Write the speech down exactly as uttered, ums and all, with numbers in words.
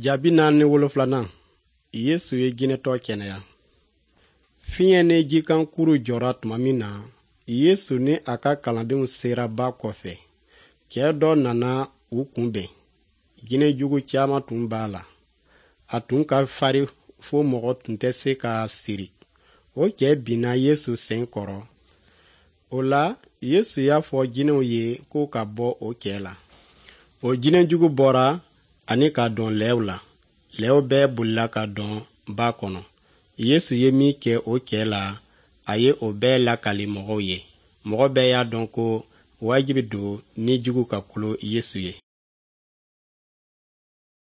Jaabi naani wolonfilanan Yesu ye jinɛtɔ kɛnɛya. Fiɲɛ ni jikan kuru jɔra tuma min na, Yesu ni a ka kalandenw sera ba kɔfɛ. Cɛ dɔ nana u kunbɛn. Jinɛjugu caman tun b'a la. A tun ka farin fo mɔgɔ tun tɛ se k'a siri. O cɛ binna Yesu sen kɔrɔ. O la, Yesu y'a fɔ jinɛw ye k'o ka bɔ o cɛ la. O jinɛjugu bɔra ani ka dɔn lɛw la. Lɛw bɛɛ bolila ka dɔn ba kɔnɔ. Yesu ye min kɛ o cɛ la, a ye o bɛɛ lakali mɔgɔw ye. Mɔgɔ bɛɛ y'a dɔn ko wajibi don ni jugu ka kulo Yesu ye.